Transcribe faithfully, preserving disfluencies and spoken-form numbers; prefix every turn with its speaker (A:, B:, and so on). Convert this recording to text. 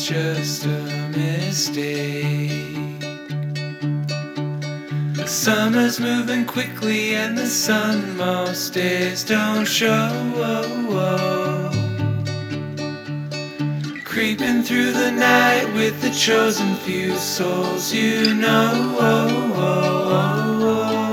A: it's just a mistake. The summer's moving quickly and the sun most days don't show. Creeping through the night with the chosen few souls you know.